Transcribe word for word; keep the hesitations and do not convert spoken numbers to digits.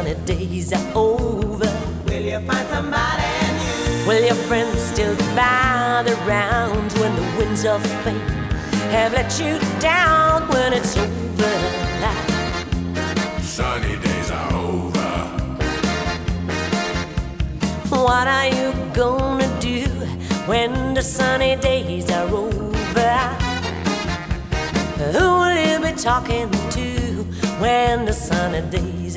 sunny days are over, will you find somebody new? will your friends still gather round when the winds of fate have let you down? When it's over, sunny days are over. what are you gonna do when the sunny days are over? Who will you be talking to when the sunny days